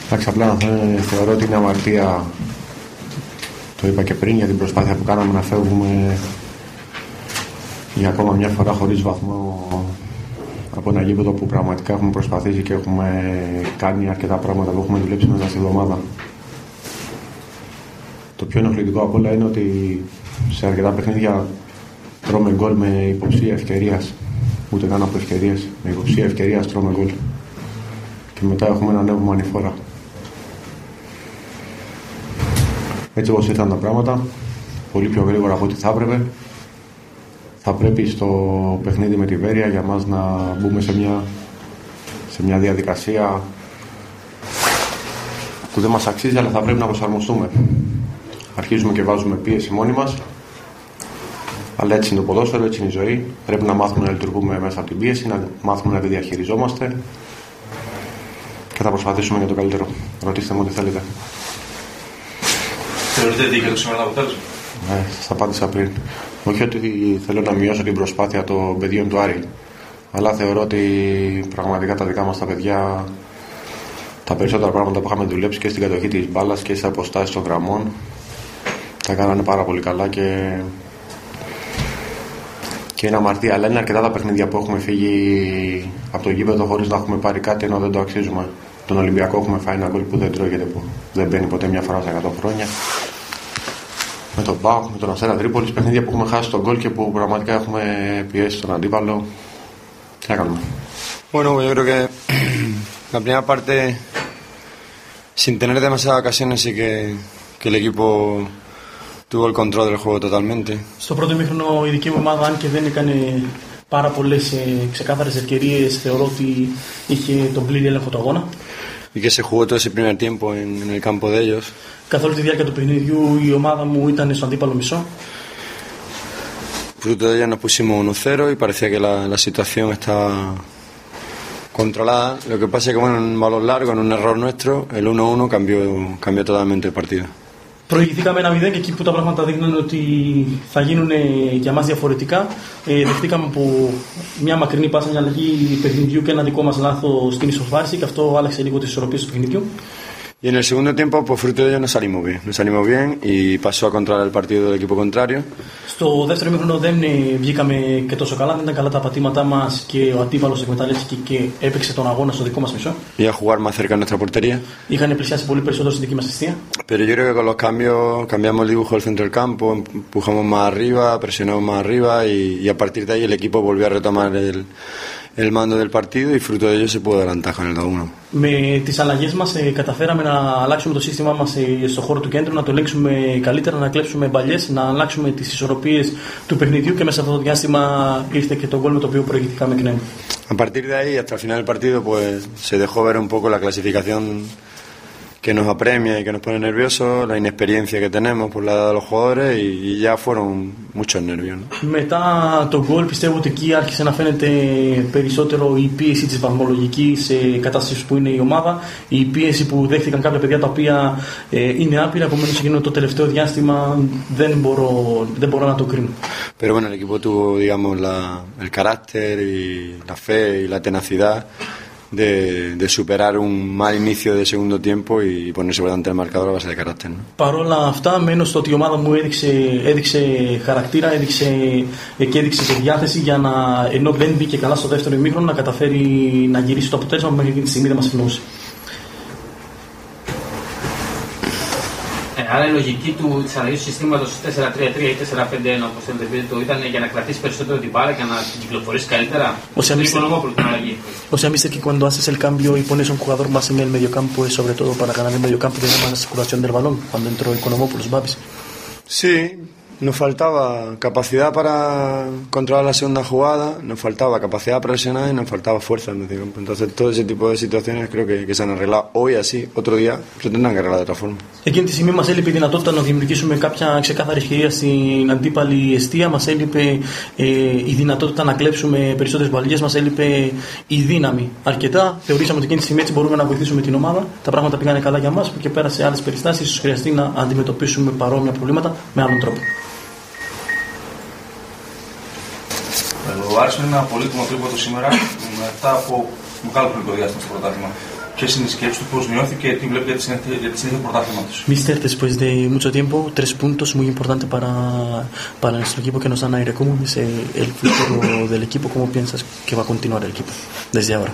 Εντάξει, απλά θεωρώ ότι είναι αμαρτία, το είπα και πριν, για την προσπάθεια που κάναμε να φεύγουμε για ακόμα μια φορά χωρίς βαθμό από ένα γήπεδο που πραγματικά έχουμε προσπαθήσει και έχουμε κάνει αρκετά πράγματα που έχουμε δουλέψει μέσα στη εβδομάδα. Το πιο ενοχλητικό απ' όλα είναι ότι σε αρκετά παιχνίδια τρώμε γκολ με υποψία ευκαιρίας. Ούτε καν από ευκαιρίες. Με υποψία ευκαιρίας τρώμε γκολ. Και μετά έχουμε να ανέβουμε ανηφόρα. Έτσι όπως ήρθαν τα πράγματα, πολύ πιο γρήγορα από ό,τι θα έπρεπε, θα πρέπει στο παιχνίδι με τη Βέρεια για μας να μπούμε σε μια διαδικασία που δεν μας αξίζει, αλλά θα πρέπει να προσαρμοστούμε. Αρχίζουμε και βάζουμε πίεση μόνοι μας, αλλά έτσι είναι το ποδόσφαιρο, έτσι είναι η ζωή. Πρέπει να μάθουμε να λειτουργούμε μέσα από την πίεση, να μάθουμε να τη διαχειριζόμαστε και θα προσπαθήσουμε για το καλύτερο. Ρωτήστε μου ό,τι θέλετε. Θεωρείτε ότι είχε το σημερινό αποτέλεσμα? Ναι, σας απάντησα πριν. Όχι ότι θέλω να μειώσω την προσπάθεια των παιδιών του Άρη, αλλά θεωρώ ότι πραγματικά τα δικά μας τα παιδιά, τα περισσότερα πράγματα που είχαμε δουλέψει και στην κατοχή της μπάλας και στις αποστάσεις των γραμμών, τα κάνανε πάρα πολύ καλά και είναι αμαρτία. Αλλά είναι αρκετά τα παιχνίδια που έχουμε φύγει από το γήπεδο χωρίς να έχουμε πάρει κάτι, ενώ δεν το αξίζουμε. Τον Ολυμπιακό έχουμε φάει ένα γκολ που δεν τρώγεται, που δεν μπαίνει ποτέ μια φορά σε 100 χρόνια. Με τον ΠΑΟΚ, με τον Αστέρα Τρίπολης, παιχνίδια που έχουμε χάσει τον γκολ και που πραγματικά έχουμε πιέσει τον αντίπαλο. Τι να κάνουμε? Bueno, yo creo que la primera parte, sin tener demasiadas ocasiones, sí que el equipo tuvo el control del juego totalmente. Στο πρώτο ημίχρονο η δική μου ομάδα, αν και δεν έκανε πάρα πολλές ξεκάθαρες ευκαιρίες, θεωρώ ότι είχε τον πλήρη έλεγχο του αγώνα. Y que se jugó todo ese primer tiempo en el campo de ellos. Καθ' όλη τη διάρκεια του παιχνιδιού η ομάδα μου ήταν στο αντίπαλο μισό. Fruto de ello nos pusimos 1-0 y parecía que la situación estaba controlada. Lo que pasa es que bueno, en un balón largo, en un error nuestro, el 1-1 cambió totalmente el partido. Προηγηθήκαμε 1-0 και εκεί που τα πράγματα δείχνουν ότι θα γίνουν για μας διαφορετικά, δεχτήκαμε από μια μακρινή πάσα, μια αλλαγή παιχνιδιού και ένα δικό μας λάθος στην ισοφάριση και αυτό άλλαξε λίγο τις ισορροπίες του παιχνιδιού. Y en el segundo tiempo, pues fruto de ello nos salimos bien y pasó a controlar el partido del equipo contrario. Στο δεύτερο ημίχρονο δεν βγήκαμε και τόσο καλά, δεν ήταν καλά τα πατήματά μας και ο αντίπαλος εκμεταλλεύτηκε και έπαιξε τον αγώνα στο δικό μας μισό. Y a jugar más cerca de nuestra portería. Είχαν πλησιάσει πολύ περισσότερο στην δική μας αιστεία. Pero yo creo que con los cambios cambiamos el dibujo del centro del campo, empujamos más arriba, presionamos más arriba y a partir de ahí el equipo volvió a retomar el mando del partido y fruto de ello se pudo adelantar con el 2-1. Με τις αλλαγές μας καταφέραμε να αλλάξουμε το σύστημά μας στο χώρο του κέντρου, να το ελέγξουμε καλύτερα, να κλέψουμε μπαλιές, να αλλάξουμε τις ισορροπίες του παιχνιδιού και μέσα από αυτό το διάστημα ήρθε και το γκολ με το οποίο προηγηθήκαμε εκ νέου. A partir de ahí, hasta el final del partido, pues se dejó ver un poco la clasificación que nos apremia y que nos pone nerviosos, la inexperiencia que tenemos por la edad de los jugadores y ya fueron muchos nervios, ¿no? Μετά το γκολ πιστεύω ότι εκεί άρχισε να φαίνεται περισσότερο η πίεση της βαθμολογικής κατάστασης που είναι η ομάδα, η πίεση που δέχτηκαν κάποια παιδιά τα οποία είναι άπειρα, επομένως εκείνο το τελευταίο διάστημα δεν μπορώ να το κρίνω. Pero bueno, el equipo tuvo, digamos, el carácter y la fe y la tenacidad de superar un mal inicio de segundo tiempo y ponerse por delante del marcador a base de carácter, ¿no? Παρ' όλα αυτά, μένω στο ότι η ομάδα μου έδειξε χαρακτήρα, έδειξε και διάθεση για να, ενώ δεν μπήκε καλά στο δεύτερο ημίχρονο, να καταφέρει να γυρίσει το αποτέλεσμα που μέχρι εκείνη τη στιγμή δεν μας ευνοούσε. Άρα η λογική της αλλαγής του συστήματος 4-3-3 ή 4-5-1, όπως θέλετε πείτε το, ήταν για να κρατήσει περισσότερο την μπάλα και να κυκλοφορήσει καλύτερα. O sea, viste que cuando haces el cambio y pones un jugador más en el mediocampo es sobre todo para ganar el mediocampo y tener más circulación del balón cuando entró Economopoulos, Babis. Sí, nos faltaba capacidad para controlar la segunda jugada, nos faltaba capacidad para presionar y nos faltaba fuerza en el mediocampo. Entonces todo ese tipo de situaciones creo que se han arreglado hoy así, otro día se tendrán que arreglar de otra forma. Εκείνη τη στιγμή μας έλειπε η δυνατότητα να δημιουργήσουμε κάποια ξεκάθαρη ευκαιρία στην αντίπαλη εστία, μας έλειπε η δυνατότητα να κλέψουμε περισσότερες βαλιές, μας έλειπε η δύναμη αρκετά. Θεωρήσαμε ότι εκείνη τη στιγμή έτσι μπορούμε να βοηθήσουμε την ομάδα. Τα πράγματα πήγανε καλά για μας και πέρα σε άλλες περιστάσεις ίσως χρειαστεί να αντιμετωπίσουμε παρόμοια προβλήματα με άλλον τρόπο. Ο Άρης είναι ένα πολύτιμο τρίποντο σήμερα μετά από μεγάλο χρονικό διάστημα στο πρωτάθλημα. Ποιο ποιες είναι οι σκέψεις του, πώς νιώθηκε και τι βλέπει για τη συνέχεια του πρωτάθληματος. Mister, después de mucho tiempo, 3 puntos muy importantes para nuestro equipo que nos dan aire. ¿Cómo ves el futuro del equipo? ¿Cómo piensas que va a continuar el equipo desde ahora?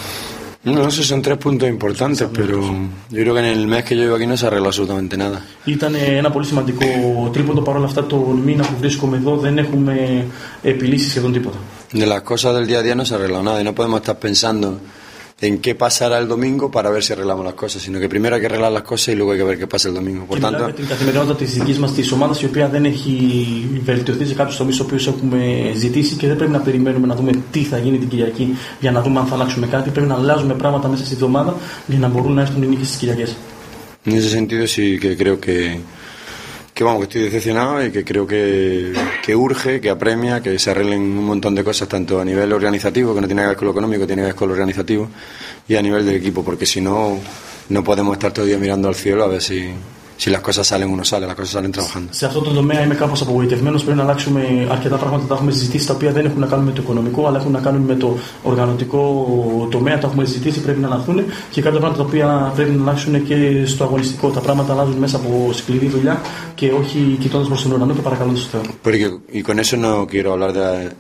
No, esos son 3 puntos importantes, pero yo creo que en el mes que yo llevo aquí no se arregló absolutamente nada. Ήταν ένα πολύ σημαντικό τρίποντο, παρόλα αυτά τον μήνα που βρίσκομαι εδώ δεν έχουμε επιλύσει σχεδόν τίποτα. De las cosas del día a día no se ha arreglado nada y no podemos estar pensando en qué pasará el domingo para ver si arreglamos las cosas, sino que primero hay que arreglar las cosas y luego hay que ver qué pasa el domingo. Por tanto, για την καθημερινότητα της δικής μας της ομάδας, η οποία δεν έχει βελτιωθεί σε κάποιους τομείς στους οποίους έχουμε ζητήσει και δεν πρέπει να περιμένουμε να δούμε τι θα γίνει την Κυριακή για να δούμε αν θα αλλάξουμε κάτι. Πρέπει να αλλάζουμε πράγματα μέσα στη εβδομάδα για να μπορούν να έρθουν οι νίκες στις Κυριακές. En ese sentido sí que creo que vamos, que estoy decepcionado y que creo que urge, que apremia, que se arreglen un montón de cosas, tanto a nivel organizativo, que no tiene que ver con lo económico, tiene que ver con lo organizativo, y a nivel del equipo, porque si no, no podemos estar todo el día mirando al cielo a ver si las cosas salen o no salen, las cosas salen trabajando. Σε αυτό το τομέα είμαι κάπως απογοητευμένος. Πρέπει να αλλάξουμε αρκετά πράγματα. Τα έχουμε συζητήσει, τα οποία δεν έχουν να κάνουν με το οικονομικό, αλλά έχουν να κάνουν με το οργανωτικό τομέα. Τα έχουμε συζητήσει, πρέπει να αλλάξουν και κάποια πράγματα τα οποία πρέπει να αλλάξουν και στο αγωνιστικό. Τα πράγματα αλλάζουν μέσα από σκληρή δουλειά και όχι κοιτώντας προς τον ουρανό και παρακαλώντας τον Θεό. Y con eso no quiero hablar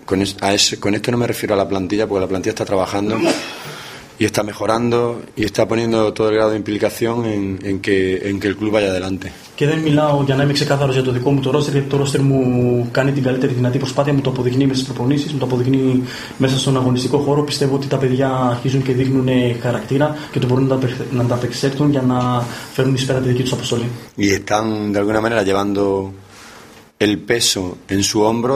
con esto no me refiero a la plantilla, porque la plantilla está trabajando y está mejorando y está poniendo todo el grado de implicación en que el club vaya adelante. Και δεν μιλάω για να είμαι ξεκάθαρος για το δικό μου το ρόστερ, γιατί το ρόστερ μου κάνει την καλύτερη δυνατή προσπάθεια, μου το αποδεικνύει μέσα στις προπονήσεις, μου το αποδεικνύει μέσα στον αγωνιστικό χώρο. Πιστεύω ότι τα παιδιά αρχίζουν και δείχνουν χαρακτήρα και το μπορούν να ανταπεξέλθουν για να φέρουν εις πέρα τη δική τους αποστολή. Y están de alguna manera llevando el peso en su hombro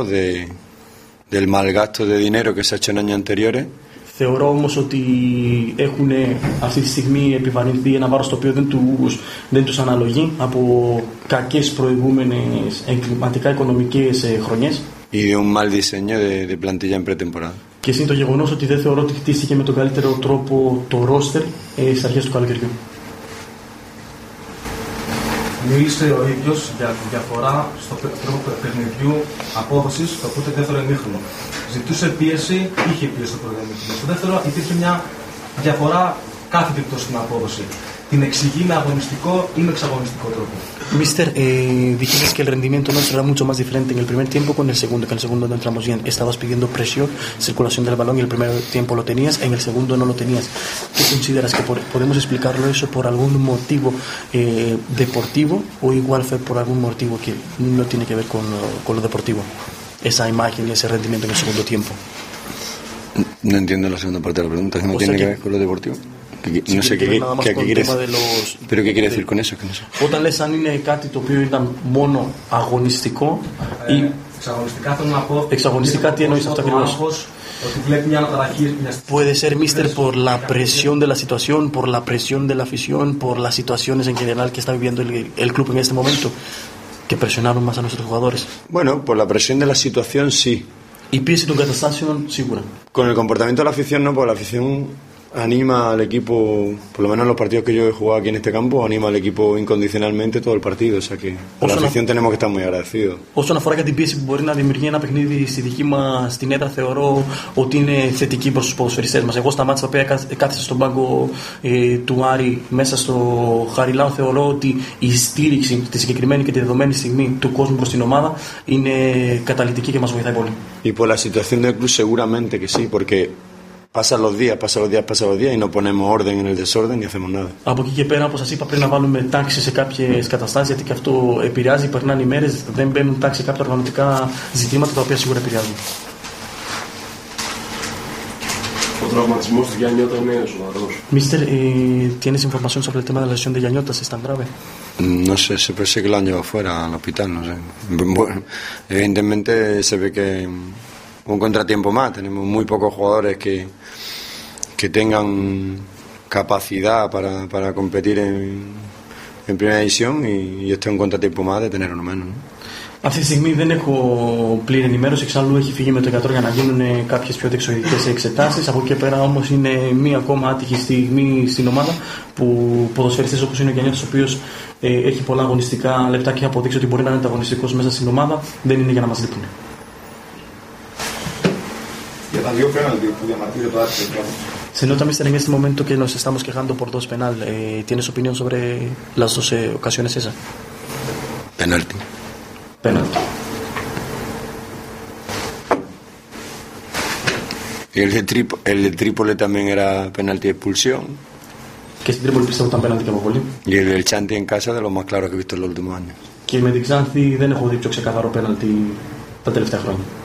del mal gasto de dinero que se ha hecho en años anteriores. Θεωρώ όμως ότι έχουν αυτή τη στιγμή επιβαρυνθεί ένα βάρος το οποίο δεν τους αναλογεί από κακές προηγούμενες εγκληματικά οικονομικές χρονιές. Y de un mal diseño de plantilla en pretemporada. Και είναι το γεγονός ότι δεν θεωρώ ότι χτίστηκε με τον καλύτερο τρόπο το ρόστερ στις αρχές του καλοκαιριού. Μίλησε ο ίδιος για τη διαφορά στο τρόπο παιχνιδιού απόδοσης στο πρώτο και δεύτερο ημίχρονο. Ζητούσε πίεση, είχε πίεση στο πρώτο ημίχρονο. Στο δεύτερο υπήρχε μια διαφορά κάθετη στην απόδοση. Την εξηγεί με αγωνιστικό ή με εξαγωνιστικό τρόπο. Mister, dijiste que el rendimiento nuestro era mucho más diferente en el primer tiempo con el segundo, que en el segundo no entramos bien. Estabas pidiendo presión, circulación del balón y el primer tiempo lo tenías, en el segundo no lo tenías. ¿Qué consideras que podemos explicarlo eso por algún motivo deportivo o igual fue por algún motivo que no tiene que ver con lo deportivo? Esa imagen y ese rendimiento en el segundo tiempo. No entiendo la segunda parte de la pregunta, que no tiene que ver con lo deportivo. No sé qué quieres. Pero ¿qué quiere decir con eso? Que no sé. Όταν λες αν είναι κάτι το οποίο ήταν μόνο αγωνιστικό ή εξαγωνιστικά θέλω να πω. Εξαγωνιστικά τι εννοείς αυτό ακριβώς? Ότι βλέπει μια αναταραχή. Puede ser, mister, por la presión de la situación, por la presión de la afición, por las situaciones en general que está viviendo el club en este momento, que presionaron más a nuestros jugadores. Bueno, por la presión de la situación sí. Η πίεση των καταστάσεων σίγουρα. Con el comportamiento de la afición no, porque la afición anima al equipo, por lo menos en los partidos que yo he jugado aquí en este campo, anima al equipo incondicionalmente todo el partido, o sea que por la afición tenemos que estar muy agradecidos. Όσον αφορά για την πίεση που μπορεί να δημιουργεί ένα παιχνίδι στη δική μας την έδρα, θεωρώ ότι είναι θετική προς τους ποδοσφαιριστές μας. Εγώ στα μάτια τα οποία κάθισα στον πάγκο του Άρη μέσα στο Χαριλάου, θεωρώ ότι η στήριξη στη συγκεκριμένη και τη δεδομένη στιγμή του κόσμου προς την ομάδα είναι καταλυτική και μας βοηθάει πολύ. Y por la situación del club seguramente que sí, porque pasan los días y no ponemos orden en el desorden y hacemos nada. Από εκεί και πέρα, όπως σας είπα, πρέπει να βάλουμε τάξη σε κάποιες καταστάσεις, γιατί και αυτό επηρεάζει, περνάνε οι μέρες, δεν μπαίνουν τάξη σε κάποια οργανωτικά ζητήματα τα οποία σίγουρα επηρεάζουν. Ο τραυματισμός του Γιαννιώτα είναι σοβαρός. Mister, ¿tienes información sobre el tema de la lesión de Yañota? ¿Es tan grave? No sé, siempre sé que lo han llevado fuera al hospital, no sé. Bueno, evidentemente se ve que un contratiempo más. Tenemos muy pocos jugadores que tengan capacidad para competir en primera división y este es un contratiempo más de tener uno menos, ¿no? Αυτή τη στιγμή δεν έχω πλήρη ενημέρωση. Εξάλλου έχει φύγει με το γιατρό για να γίνουν κάποιες πιο διεξοδικές εξετάσεις. Από εκεί και πέρα όμως είναι μία ακόμα άτυχη στιγμή στην ομάδα που ποδοσφαιριστής όπως είναι ο Γιαννιώτης, ο οποίος έχει πολλά αγωνιστικά λεπτά και έχει αποδείξει ότι μπορεί να είναι ανταγωνιστικός μέσα στην ομάδα, δεν είναι για να μας λείπουν. Για τα δύο πέναλτι που διαμαρτύρεται το άτυχο. Se nota, mister, en este momento que nos estamos quejando por 2 penal. ¿Tienes opinión sobre las 2 ocasiones esas? Penalti. Penalti. Y el de Trípoli también era penalti de expulsión. Και στην Τρίπολη πιστεύω ήταν πέναντι και από πολύ. Y el del Chanti en casa de los más claros que he visto en los últimos años. Και με την Ξάνθη δεν έχω δει πιο ξεκαθαρό πέναντι τα τελευταία χρόνια.